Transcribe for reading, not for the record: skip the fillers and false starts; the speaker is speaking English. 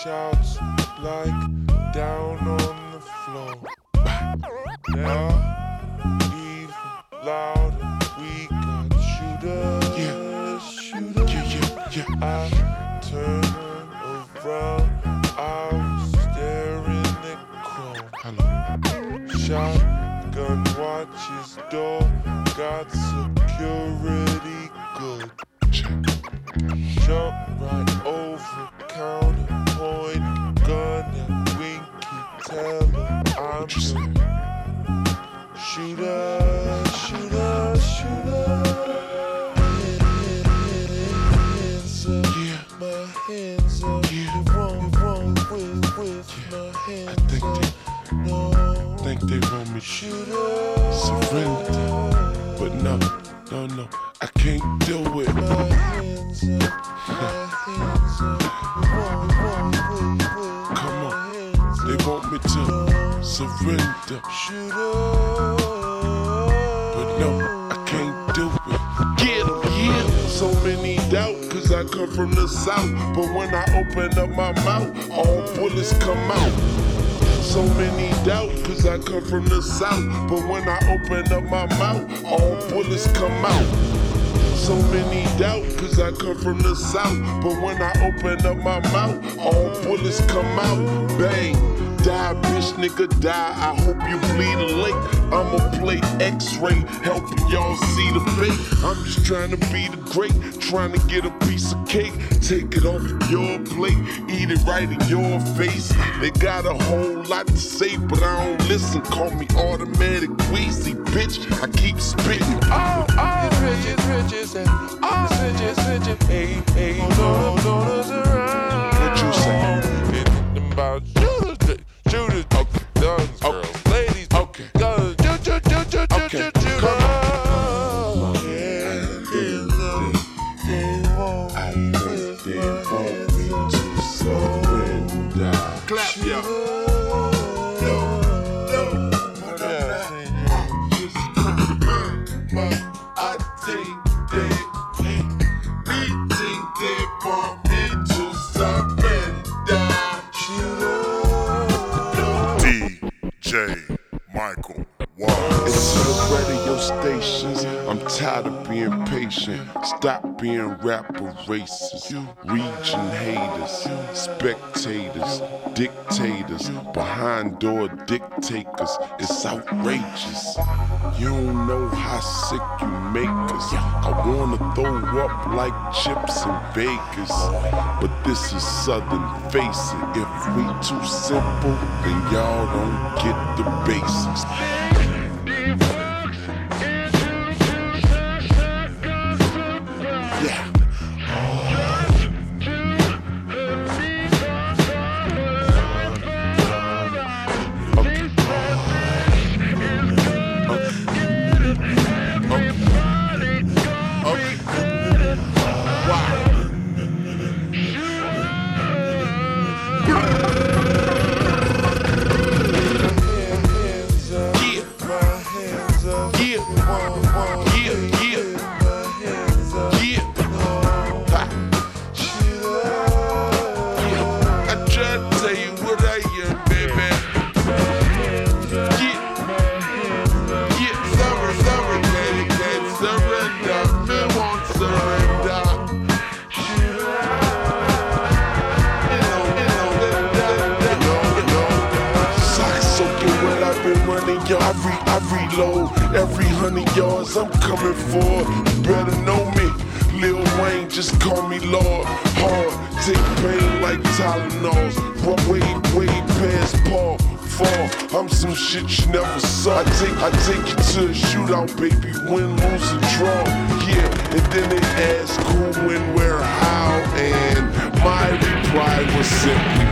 shouts like down on the floor. Now, even louder, we got shooters. I turn around, I was staring at chrome. Shotgun watches door, got security good. Jump right over counter, point gun at Winky, tell her I'm shooter, shooter, shooter. My hands up, you wrong with my hands up. No, Think they want me to shooter, surrender, but no, I can't do it. my hands up, with Come on, my hands they up. want me to surrender, Shooter, but no, I can't do it. Yeah, so many doubt, cause I come from the south, but when I open up my mouth, all bullets come out. So many doubt, cause I come from the south, but when I open up my mouth, all bullets come out. So many doubt, cause I come from the south, but when I open up my mouth, all bullets come out. Bang, die, bitch, nigga, die. I hope you bleed a lake. I'ma play X-ray, helping y'all see the fake. I'm just trying to be the great, trying to get a piece of cake. Take it off your plate, eat it right in your face. They got a whole lot to say, but I don't listen. Call me automatic Weezy, bitch. I keep spitting. all riches, and all switches, hey, dollars around. What you say? It's about shooters, okay, guns, girls, ladies, Okay. guns, Okay, come on. I think they want me to surrender. Clap, yo. I think they want me to surrender. DJ Michael Wise. It's the radio stations. I'm tired of being patient. Stop being rapper racist. Region haters, spectators, dictators, behind door dictators. It's outrageous. You don't know how sick you make us. I wanna throw up like chips in Vegas, but this is Southern, face it. If we too simple, then y'all don't get the basics. Yeah. I reload every 100 yards I'm coming for. Better know me, Lil Wayne, just call me Lord. Hard, take pain like Tylenols. Run way past Paul. Fall, I'm some shit you never saw. I take you to a shootout, baby, win, lose, or draw. Yeah, and then they ask who, when, where, how, and my reply was simply